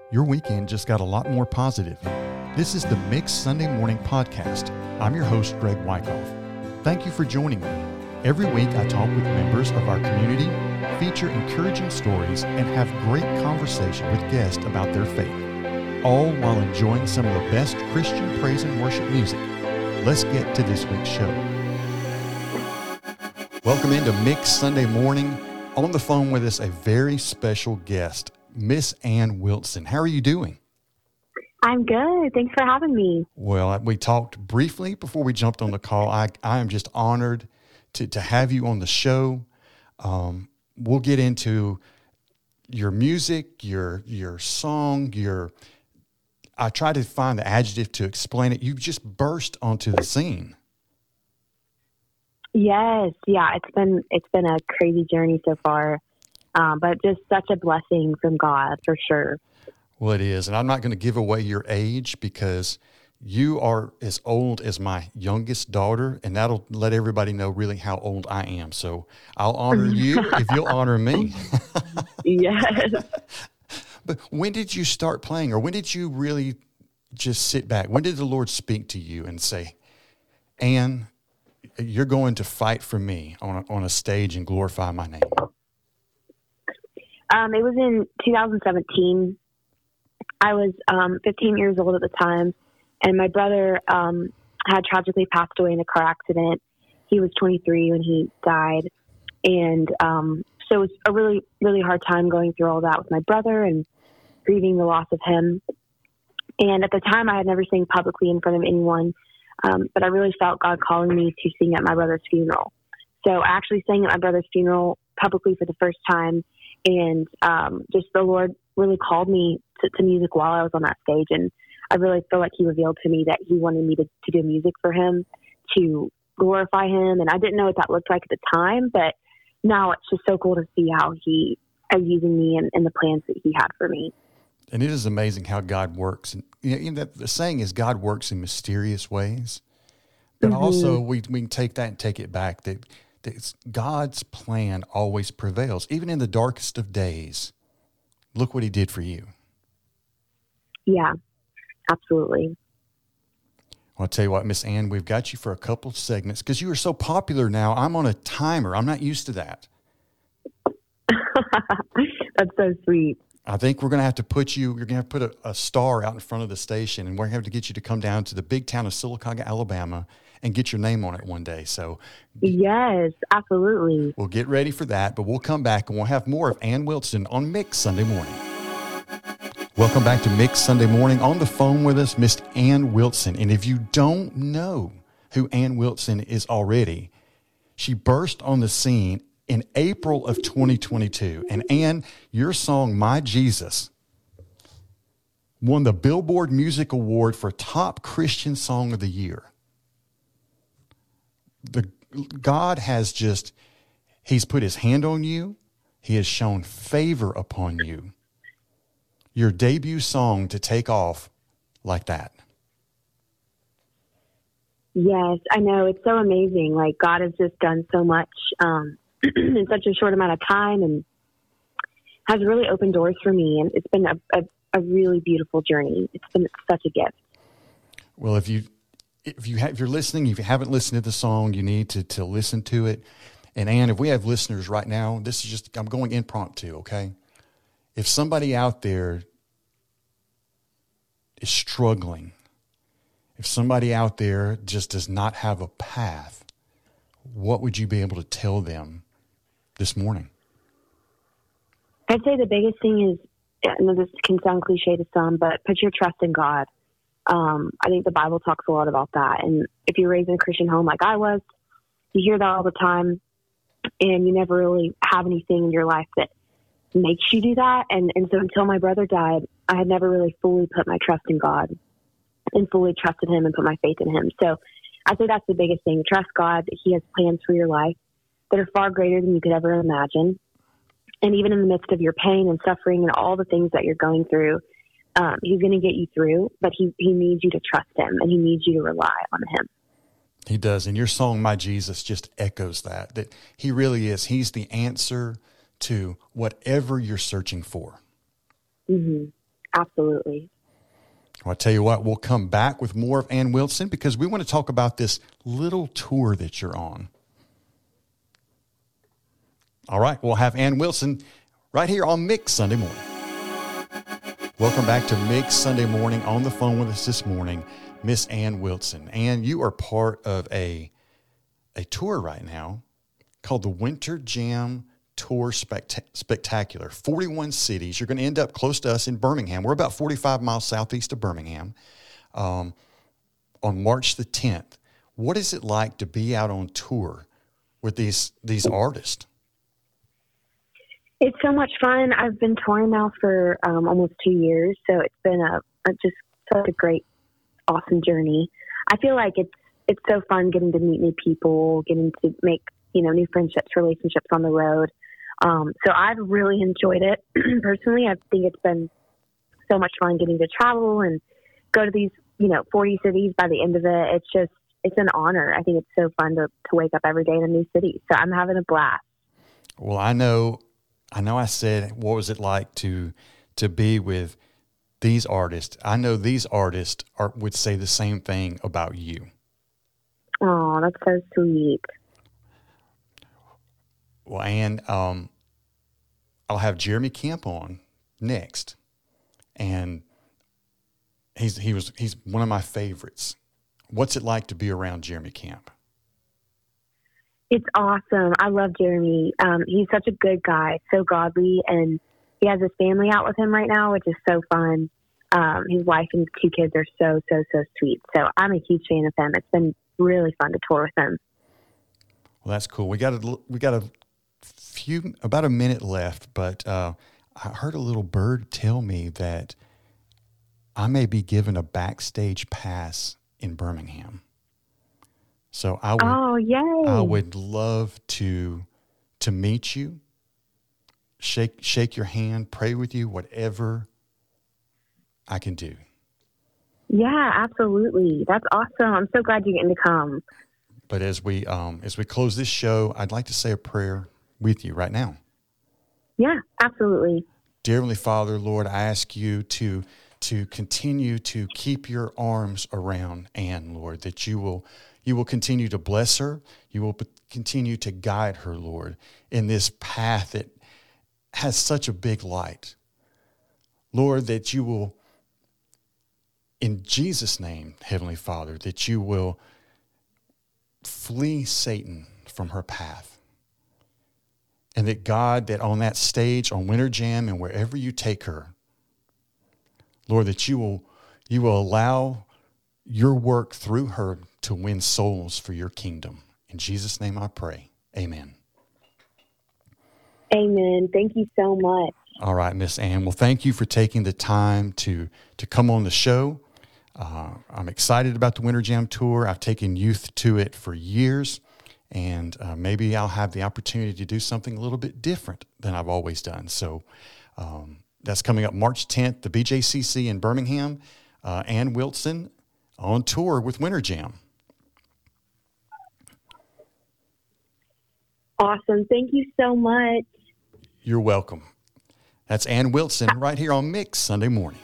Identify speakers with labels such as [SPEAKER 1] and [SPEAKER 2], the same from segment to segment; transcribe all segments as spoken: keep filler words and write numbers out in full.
[SPEAKER 1] Your weekend just got a lot more positive. This is the Mix Sunday Morning Podcast. I'm your host, Greg Wyckoff. Thank you for joining me. Every week I talk with members of our community, feature encouraging stories, and have great conversation with guests about their faith, all while enjoying some of the best Christian praise and worship music. Let's get to this week's show. Welcome into Mix Sunday Morning. On the phone with us, a very special guest, Miss Ann Wilson. How are you doing?
[SPEAKER 2] I'm good. Thanks for having me.
[SPEAKER 1] Well, we talked briefly before we jumped on the call. I, I am just honored to, to have you on the show. Um, we'll get into your music, your your song, your. I tried to find the adjective to explain it. You just burst onto the scene.
[SPEAKER 2] Yes, yeah. It's been it's been a crazy journey so far, um, but just such a blessing from God for sure.
[SPEAKER 1] Well, it is, and I'm not going to give away your age because you are as old as my youngest daughter, and that'll let everybody know really how old I am. So I'll honor you if you'll honor me.
[SPEAKER 2] Yes.
[SPEAKER 1] But when did you start playing, or when did you really just sit back? When did the Lord speak to you and say, Ann, you're going to fight for me on a, on a stage and glorify my name?
[SPEAKER 2] Um, it was in two thousand seventeen. I was um, fifteen years old at the time, and my brother um, had tragically passed away in a car accident. He was twenty-three when he died, and um, so it was a really, really hard time going through all that with my brother and grieving the loss of him. And at the time, I had never sang publicly in front of anyone, um, but I really felt God calling me to sing at my brother's funeral. So I actually sang at my brother's funeral publicly for the first time, and um, just the Lord really called me to, to music while I was on that stage. And I really feel like he revealed to me that he wanted me to, to do music for him, to glorify him. And I didn't know what that looked like at the time, but now it's just so cool to see how he is using me and, and the plans that he had for me.
[SPEAKER 1] And it is amazing how God works. And you know, the saying is God works in mysterious ways. But mm-hmm. also we we can take that and take it back, that, that it's God's plan always prevails. Even in the darkest of days, look what he did for you.
[SPEAKER 2] Yeah, absolutely.
[SPEAKER 1] I'll tell you what, Miss Ann, we've got you for a couple of segments because you are so popular now. I'm on a timer. I'm not used to that.
[SPEAKER 2] That's so sweet.
[SPEAKER 1] I think we're going to have to put you, you're going to have to put a, a star out in front of the station, and we're going to have to get you to come down to the big town of Sylacauga, Alabama, and get your name on it one day. So
[SPEAKER 2] yes, absolutely.
[SPEAKER 1] We'll get ready for that, but we'll come back and we'll have more of Ann Wilson on Mix Sunday Morning. Welcome back to Mix Sunday Morning. On the phone with us, Miss Ann Wilson. And if you don't know who Ann Wilson is already, she burst on the scene in April of twenty twenty-two. And Ann, your song, My Jesus, won the Billboard Music Award for Top Christian Song of the Year. The God has just, he's put his hand on you. He has shown favor upon you. Your debut song to take off like that.
[SPEAKER 2] Yes, I know. It's so amazing. Like God has just done so much um, in such a short amount of time, and has really opened doors for me. And it's been a, a, a really beautiful journey. It's been such a gift.
[SPEAKER 1] Well, if you if you have, if you're listening, if you haven't listened to the song, you need to to listen to it. And Ann, if we have listeners right now, this is just, I'm going impromptu, okay? If somebody out there is struggling, if somebody out there just does not have a path, what would you be able to tell them this morning?
[SPEAKER 2] I'd say the biggest thing is, I know this can sound cliche to some, but put your trust in God. Um, I think the Bible talks a lot about that. And if you're raised in a Christian home like I was, you hear that all the time, and you never really have anything in your life that makes you do that. And, and so until my brother died, I had never really fully put my trust in God and fully trusted him and put my faith in him. So I say that's the biggest thing. Trust God that he has plans for your life that are far greater than you could ever imagine. And even in the midst of your pain and suffering and all the things that you're going through, um, he's going to get you through, but he, he needs you to trust him, and he needs you to rely on him.
[SPEAKER 1] He does. And your song, My Jesus, just echoes that, that he really is. He's the answer to whatever you're searching for.
[SPEAKER 2] Mm-hmm. Absolutely.
[SPEAKER 1] Well, I tell you what, we'll come back with more of Ann Wilson because we want to talk about this little tour that you're on. All right, we'll have Ann Wilson right here on Mix Sunday Morning. Welcome back to Mix Sunday Morning. On the phone with us this morning, Miss Ann Wilson. Ann, you are part of a a tour right now called the Winter Jam Tour Spect- Spectacular. forty-one cities. You're going to end up close to us in Birmingham. We're about forty-five miles southeast of Birmingham um, on March the tenth. What is it like to be out on tour with these these artists?
[SPEAKER 2] It's so much fun. I've been touring now for um, almost two years, so it's been a, a just such a great, awesome journey. I feel like it's it's so fun getting to meet new people, getting to make you know new friendships, relationships on the road. Um, so I've really enjoyed it personally. I think it's been so much fun getting to travel and go to these you know forty cities. By the end of it, it's just it's an honor. I think it's so fun to to wake up every day in a new city. So I'm having a blast.
[SPEAKER 1] Well, I know. I know I said, what was it like to to be with these artists? I know these artists are, would say the same thing about you.
[SPEAKER 2] Oh, that's so sweet.
[SPEAKER 1] Well, Ann, um, I'll have Jeremy Camp on next, and he's he was he's one of my favorites. What's it like to be around Jeremy Camp?
[SPEAKER 2] It's awesome. I love Jeremy. Um, he's such a good guy, so godly, and he has his family out with him right now, which is so fun. Um, his wife and two kids are so, so, so sweet. So I'm a huge fan of him. It's been really fun to tour with him.
[SPEAKER 1] Well, that's cool. We got a we got a few about a minute left, but uh, I heard a little bird tell me that I may be given a backstage pass in Birmingham. So I would,
[SPEAKER 2] oh, yay.
[SPEAKER 1] I would love to to meet you, shake shake your hand, pray with you, whatever I can do.
[SPEAKER 2] Yeah, absolutely. That's awesome. I'm so glad you're getting to come.
[SPEAKER 1] But as we um, as we close this show, I'd like to say a prayer with you right now.
[SPEAKER 2] Yeah, absolutely.
[SPEAKER 1] Dear Heavenly Father, Lord, I ask you to to continue to keep your arms around Ann, Lord, that you will. You will continue to bless her. You will continue to guide her, Lord, in this path that has such a big light. Lord, that you will, in Jesus' name, Heavenly Father, that you will flee Satan from her path. And that God, that on that stage, on Winter Jam, and wherever you take her, Lord, that you will, you will allow your work through her to win souls for your kingdom. In Jesus' name I pray. Amen.
[SPEAKER 2] Amen. Thank you so much.
[SPEAKER 1] All right, Miss Ann. Well, thank you for taking the time to, to come on the show. Uh, I'm excited about the Winter Jam Tour. I've taken youth to it for years, and uh, maybe I'll have the opportunity to do something a little bit different than I've always done. So um, that's coming up March tenth, the B J C C in Birmingham. Uh, Ann Wilson on tour with Winter Jam.
[SPEAKER 2] Awesome. Thank you so much.
[SPEAKER 1] You're welcome. That's Ann Wilson right here on Mix Sunday Morning.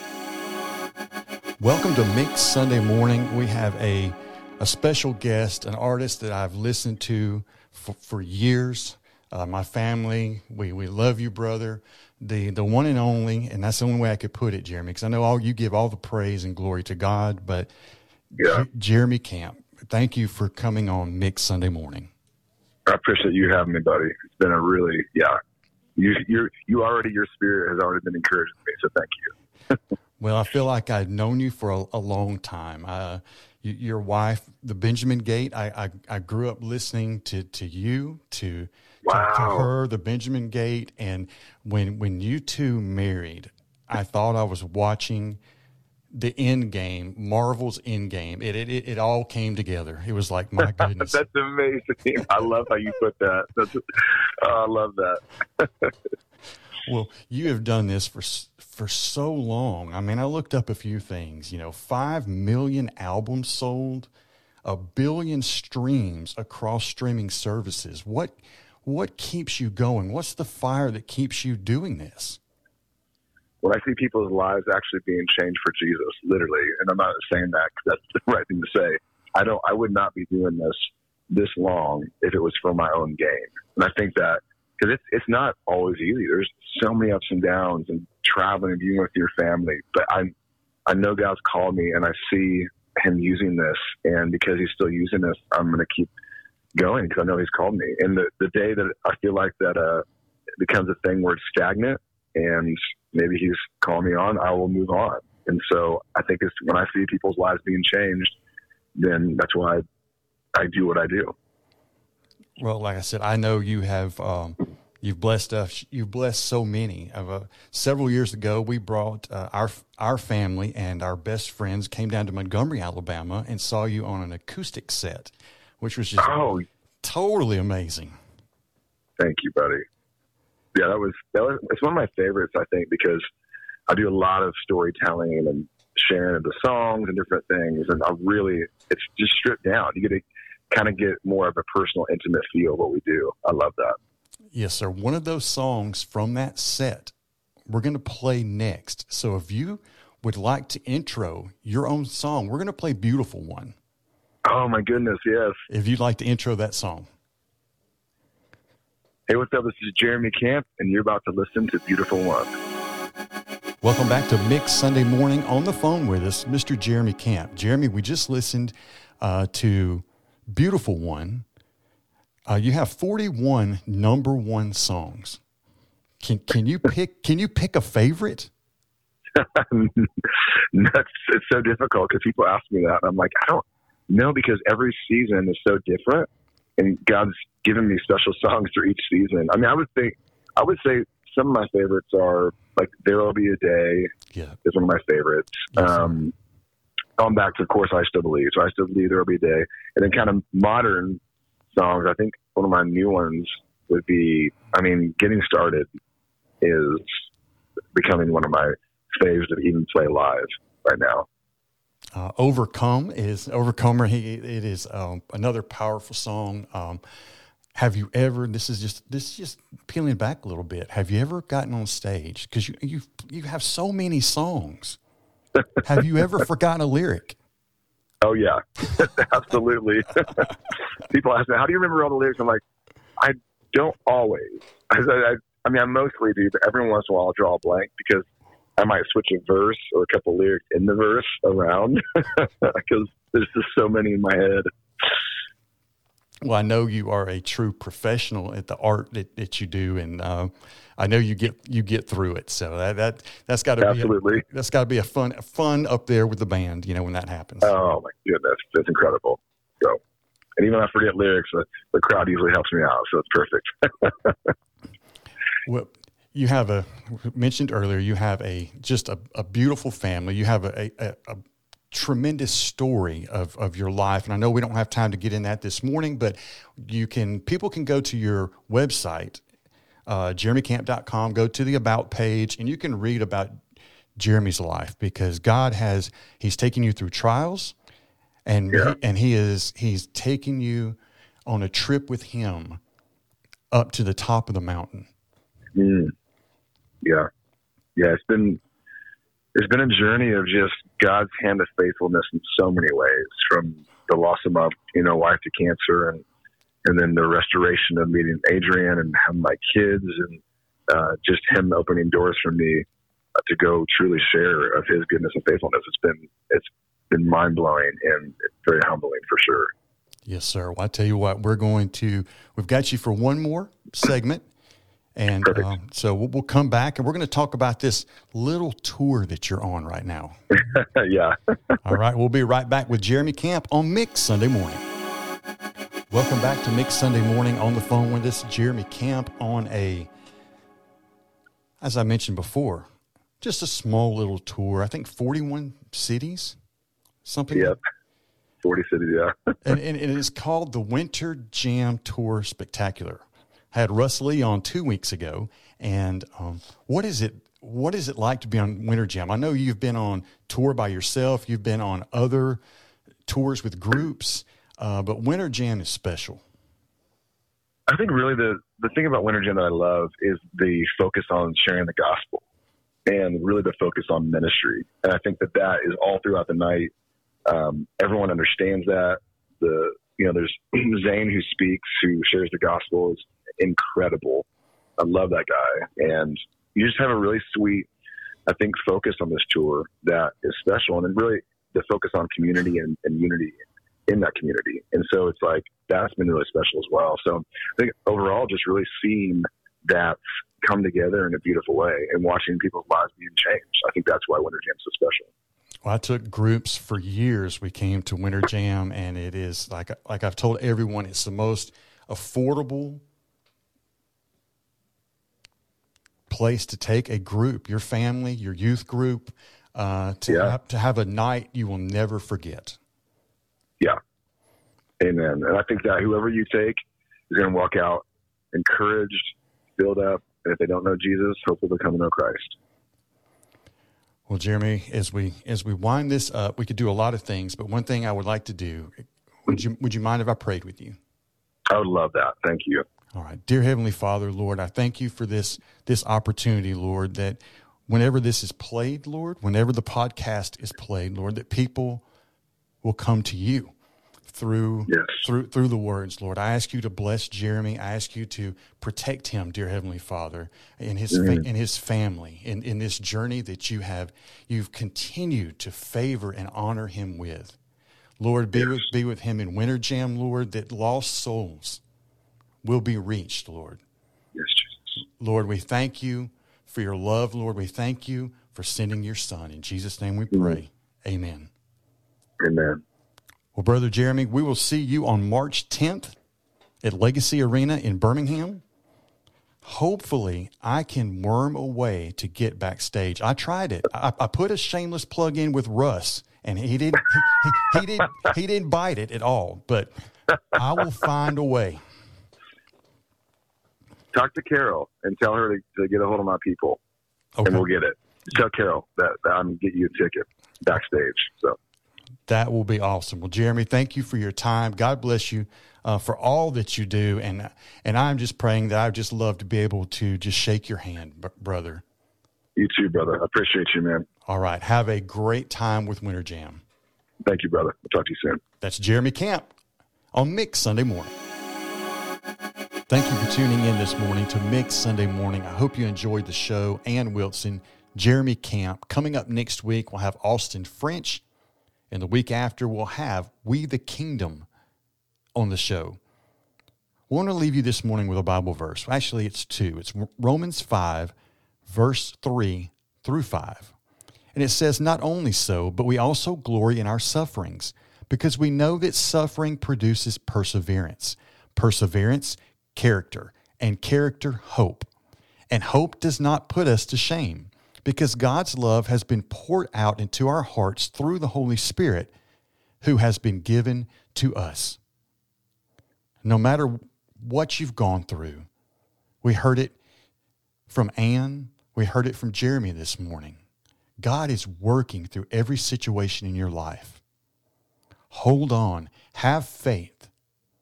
[SPEAKER 1] Welcome to Mix Sunday Morning. We have a, a special guest, an artist that I've listened to for, for years. Uh, my family, we, we love you, brother. The the one and only, and that's the only way I could put it, Jeremy, because I know all you give all the praise and glory to God, but
[SPEAKER 3] yeah.
[SPEAKER 1] J- Jeremy Camp, thank you for coming on Mix Sunday Morning.
[SPEAKER 3] I appreciate you having me, buddy. It's been a really, yeah, you you you already, your spirit has already been encouraging me, so thank you.
[SPEAKER 1] Well, I feel like I've known you for a, a long time. Uh, you, your wife, the Benjamin Gate, I, I, I grew up listening to, to you, to,
[SPEAKER 3] wow.
[SPEAKER 1] to, to her, the Benjamin Gate. And when, when you two married, I thought I was watching the end game, Marvel's end game. It, it, it all came together. It was like, my goodness.
[SPEAKER 3] That's amazing. I love how you put that. That's, oh, I love that.
[SPEAKER 1] Well, you have done this for for so long. I mean, I looked up a few things. You know, five million albums sold, a billion streams across streaming services. What what keeps you going? What's the fire that keeps you doing this?
[SPEAKER 3] when I see people's lives actually being changed for Jesus, literally, and I'm not saying that because that's the right thing to say. I don't. I would not be doing this this long if it was for my own gain. And I think that because it's it's not always easy. There's so many ups and downs, and traveling and being with your family. But I I know God's called me, and I see Him using this, and because He's still using this, I'm going to keep going because I know He's called me. And the the day that I feel like that uh, it becomes a thing where it's stagnant, and maybe He's calling me on, I will move on. And so I think it's when I see people's lives being changed, then that's why I do what I do.
[SPEAKER 1] Well, like I said, I know you have, um, you've blessed us. You've blessed so many. Uh, several years ago, we brought uh, our our family and our best friends came down to Montgomery, Alabama, and saw you on an acoustic set, which was just
[SPEAKER 3] oh,
[SPEAKER 1] totally amazing.
[SPEAKER 3] Thank you, buddy. Yeah, that was, that was, it's one of my favorites, I think, because I do a lot of storytelling and sharing of the songs and different things. And I really, it's just stripped down. You get to kind of get more of a personal, intimate feel of what we do. I love that.
[SPEAKER 1] Yes, sir. One of those songs from that set we're going to play next. So if you would like to intro your own song, we're going to play Beautiful One.
[SPEAKER 3] Oh, my goodness, yes.
[SPEAKER 1] If you'd like to intro that song.
[SPEAKER 3] Hey, what's up? This is Jeremy Camp, and you're about to listen to Beautiful One.
[SPEAKER 1] Welcome back to Mix Sunday Morning. On the phone with us, Mister Jeremy Camp. Jeremy, we just listened uh, to Beautiful One. Uh, you have forty-one number one songs. Can can you pick Can you pick a favorite?
[SPEAKER 3] That's, it's so difficult because people ask me that, and I'm like, I don't know, because every season is so different, and God's given me special songs for each season. I mean, I would think, I would say some of my favorites are like "There'll Be a Day."
[SPEAKER 1] Yeah,
[SPEAKER 3] is one of my favorites.
[SPEAKER 1] Yes,
[SPEAKER 3] um, going back to, of course, "I Still Believe." So "I Still Believe," "There'll Be a Day," and then kind of modern songs. I think one of my new ones would be, I mean, "Getting Started" is becoming one of my faves to even play live right now.
[SPEAKER 1] Uh, Overcome is Overcomer. He, it is um, another powerful song. Um, have you ever, this is just, this is just peeling back a little bit. Have you ever gotten on stage? Cause you, you, you have so many songs. Have you ever forgotten a lyric?
[SPEAKER 3] Oh yeah, absolutely. People ask me, how do you remember all the lyrics? I'm like, I don't always. I, I, I mean, I mostly do, but every once in a while I'll draw a blank because I might switch a verse or a couple lyrics in the verse around because there's just so many in my head.
[SPEAKER 1] Well, I know you are a true professional at the art that, that you do, and uh, I know you get you get through it. So that that that's got to be
[SPEAKER 3] absolutely
[SPEAKER 1] a, that's got to be a fun fun up there with the band. You know, when that happens.
[SPEAKER 3] Oh my goodness, that's incredible. So, and even when I forget lyrics, the, the crowd usually helps me out, so it's perfect.
[SPEAKER 1] Well, you have a mentioned earlier. You have a just a, a beautiful family. You have a, a, a tremendous story of, of your life. And I know we don't have time to get in that this morning, but you can, people can go to your website, uh, jeremy camp dot com, go to the About page, and you can read about Jeremy's life, because God has, he's taken you through trials, and,
[SPEAKER 3] yeah.
[SPEAKER 1] he, and he is, he's taking you on a trip with him up to the top of the mountain.
[SPEAKER 3] Mm. Yeah. Yeah. It's been, it's been a journey of just God's hand of faithfulness in so many ways, from the loss of my, you know, wife to cancer, and, and then the restoration of meeting Adrian and having my kids, and uh, just him opening doors for me uh, to go truly share of his goodness and faithfulness. It's been, it's been mind blowing and very humbling for sure.
[SPEAKER 1] Yes, sir. Well, I tell you what, we're going to, we've got you for one more segment. And um, so we'll, we'll come back, and we're going to talk about this little tour that you're on right now.
[SPEAKER 3] Yeah.
[SPEAKER 1] All right. We'll be right back with Jeremy Camp on Mix Sunday Morning. Welcome back to Mix Sunday Morning. On the phone with us, Jeremy Camp, on a, as I mentioned before, just a small little tour. I think forty-one cities, something.
[SPEAKER 3] Yep. forty cities, yeah.
[SPEAKER 1] and, and it is called the Winter Jam Tour Spectacular. I had Russ Lee on two weeks ago, and um, what is it? What is it like to be on Winter Jam? I know you've been on tour by yourself. You've been on other tours with groups, uh, but Winter Jam is special.
[SPEAKER 3] I think really the, the thing about Winter Jam that I love is the focus on sharing the gospel. and really the focus on ministry. And I think that that is all throughout the night. Um, everyone understands that. The you know, there's Zane who speaks, who shares the gospel, is incredible. I love that guy. And you just have a really sweet, I think, focus on this tour that is special, and then really the focus on community and, and unity in that community. And so it's like, that's been really special as well. So I think overall, just really seeing that come together in a beautiful way and watching people's lives being changed. I think that's why Winter Jam's so special.
[SPEAKER 1] Well, I took groups for years. We came to Winter Jam, and it is like, like I've told everyone, it's the most affordable place to take a group, your family, your youth group, uh, to
[SPEAKER 3] yeah.
[SPEAKER 1] have, to have a night you will never forget.
[SPEAKER 3] Yeah. Amen. And I think that whoever you take is going to walk out encouraged, build up, and if they don't know Jesus, hopefully they'll come to know Christ.
[SPEAKER 1] Well, Jeremy, as we as we wind this up, we could do a lot of things, but one thing I would like to do, would you would you mind if I prayed with you?
[SPEAKER 3] I would love that. Thank you.
[SPEAKER 1] All right. Dear Heavenly Father, Lord, I thank you for this this opportunity, Lord, that whenever this is played, Lord, whenever the podcast is played, Lord, that people will come to you through
[SPEAKER 3] yes.
[SPEAKER 1] through through the words, Lord. I ask you to bless Jeremy. I ask you to protect him, dear Heavenly Father, in his
[SPEAKER 3] mm-hmm.
[SPEAKER 1] fa- in his family, in, in this journey that you have you've continued to favor and honor him with. Lord, be
[SPEAKER 3] yes.
[SPEAKER 1] with be with him in Winter Jam, Lord, that lost souls will be reached, Lord.
[SPEAKER 3] Yes, Jesus.
[SPEAKER 1] Lord, we thank you for your love, Lord. We thank you for sending your Son. In Jesus' name we pray. Mm-hmm. Amen.
[SPEAKER 3] Amen.
[SPEAKER 1] Well, Brother Jeremy, we will see you on March tenth at Legacy Arena in Birmingham. Hopefully, I can worm a way to get backstage. I tried it. I, I put a shameless plug in with Russ, and he didn't. He, he, he didn't. He didn't bite it at all. But I will find a way.
[SPEAKER 3] Talk to Carol and tell her to, to get a hold of my people,
[SPEAKER 1] okay.
[SPEAKER 3] and we'll get it. Tell Carol that, that I'm get you a ticket backstage. So.
[SPEAKER 1] That will be awesome. Well, Jeremy, thank you for your time. God bless you uh, for all that you do. And and I'm just praying that I'd just love to be able to just shake your hand, b- brother.
[SPEAKER 3] You too, brother. I appreciate you, man.
[SPEAKER 1] All right. Have a great time with Winter Jam.
[SPEAKER 3] Thank you, brother. I'll talk to you soon.
[SPEAKER 1] That's Jeremy Camp on Mix Sunday Morning. Thank you for tuning in this morning to Mix Sunday Morning. I hope you enjoyed the show. Ann Wilson, Jeremy Camp. Coming up next week, we'll have Austin French. And the week after, we'll have We the Kingdom on the show. We want to leave you this morning with a Bible verse. Actually, it's two. It's Romans five, verse three through five. And it says, not only so, but we also glory in our sufferings, because we know that suffering produces perseverance. Perseverance, character, and character, hope. And hope does not put us to shame, because God's love has been poured out into our hearts through the Holy Spirit who has been given to us. No matter what you've gone through, we heard it from Ann, we heard it from Jeremy this morning. God is working through every situation in your life. Hold on, have faith.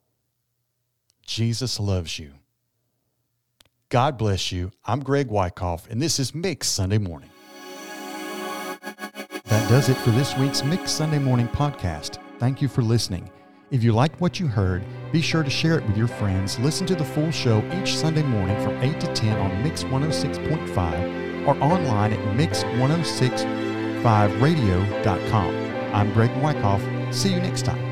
[SPEAKER 1] Jesus loves you. God bless you. I'm Greg Wyckoff, and this is Mix Sunday Morning. That does it for this week's Mix Sunday Morning podcast. Thank you for listening. If you liked what you heard, be sure to share it with your friends. Listen to the full show each Sunday morning from eight to ten on Mix one oh six point five or online at mix one oh six five radio dot com. I'm Greg Wyckoff. See you next time.